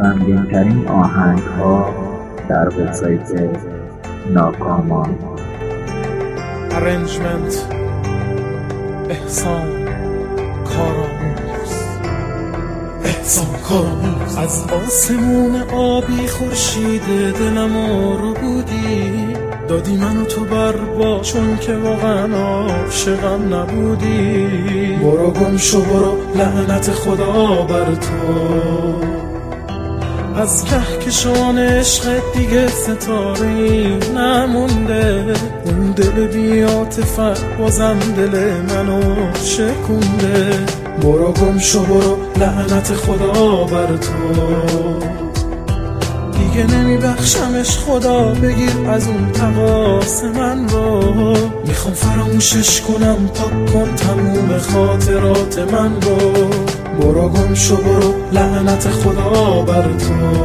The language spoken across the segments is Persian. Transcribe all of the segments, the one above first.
غمگین ترین آهنگ ها در وبسایت ناکامان. ارنجمنت احسان کارآموز. از آسمون آبی خورشید دلم رو بودی، دادی منو تو بر چون که واقعا عاشقم نبودی. برو گم شو برو، لعنت خدا بر تو. از کهکشان عشق دیگه ستاره‌ای نمونده، اون دل بی‌عاطفت بازم دل منو شکونده. برو گم شو برو، لعنت خدا بر تو. دیگه نمیبخشمش خدا، بگیر از اون تقاص من رو. میخوام فراموشش کنم، پاک کن تموم خاطرات من رو. برو گم شو برو، لعنت خدا بر تو.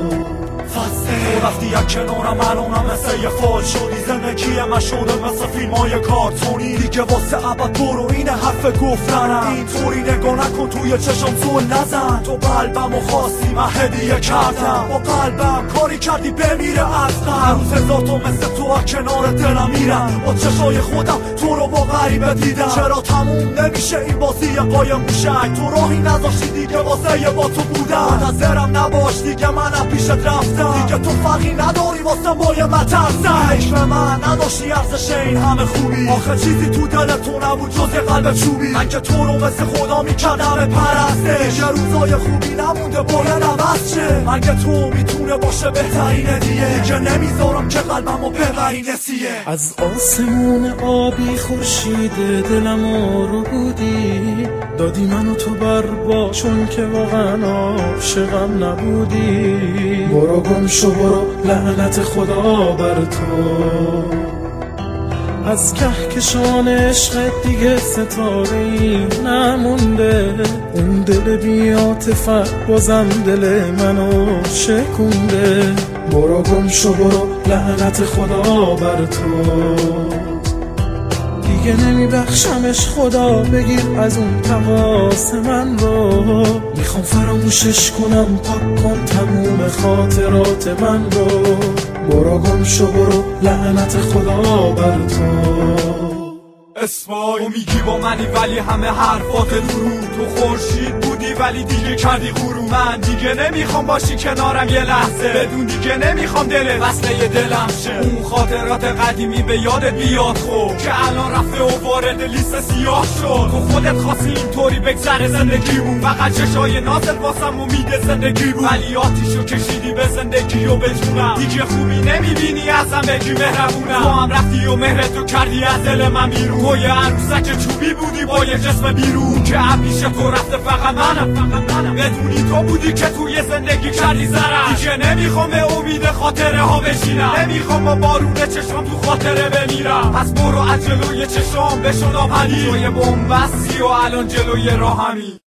رفتی یک کنارم، الانم مثل یه فال شدی. زندگی من شده مثل فیلمای کارتونی، دیگه واسه ابد برو، این حرف گفتنم. اینطوری نگاه نکن، توی چشم زول نزن. تو قلبمو خواستی من هدیه کردم، با قلبم کاری کردی بمیره از غم. هر روز هزار تا مثل تو از کنار دلم میرم، با چشای خودم تو رو با غریبه دیدم. چرا تموم نمیشه این بازی قایم موشک؟ تو راهی نذاشتی دیگه واسه با تو بودم. منتظرم نباش دیگه، من پیشت رفتم. دیگه تو فرقی نداری واسه مایه مترسم. به من نداشتی ارزش این همه خوبی، آخه چیزی تو دل تو نبود جز یه قلب چوبی. من که تو رو مثل خدا میکردم پرستش، یه روزای خوبی نمونده باید عوض شه. من که تو میتونه باشه بهترین هدیه، دیگه نمیذارم که قلبمو ببری نسیه. از آسمون آبی خورشید دلم رو بودی، دادی منو تو بر چون که واقعا عاشقم نبودی. برو گم شو برو، لعنت خدا بر تو. از کهکشان عشق دیگه ستاره‌ای نمونده، اون دل بی‌عاطفت بازم دل منو شکونده. برو گم شو برو، لعنت خدا بر تو. دیگه نمیبخشمش خدا، بگیر از اون تقاص من رو. میخوام فراموشش کنم، پاک کن تموم خاطرات من رو. برو گم شو برو، لعنت خدا بر تو. اسمای میگی با منی ولی همه حرفات درو. تو خورشید بودی ولی دیگه کردی غروب. من دیگه نمیخوام باشی کنارم یه لحظه، بدون دیگه نمیخوام دل وصله دلم شه. اون خاطرات قدیمی به یادت بیاد خب، که الان رفته و وارد لیست سیاه شد. تو خودت خواستی اینطوری بگذره زندگیمون، فقط چشای نازل واسم امید زندگی بود. ولی آتیشو کشیدی به زندگی و به جونم، دیگه خوبی نمیبینی ازم بگی مهربونم. تو هم رفتی و مهرتو کردی از دل من بیرون. تو یه عروسک چوبی بودی با یه جسم بیرون، که پیش تو رفته فقط منم. بدونی تو بودی که توی زندگی کردی زرم. دیگه نمیخوام به امید خاطره ها بشینم، نمیخوام با بارون چشم تو خاطره بمیرم. پس برو از جلوی چشم بشو ناپدید، توی بومبستی و الان جلوی راهمی.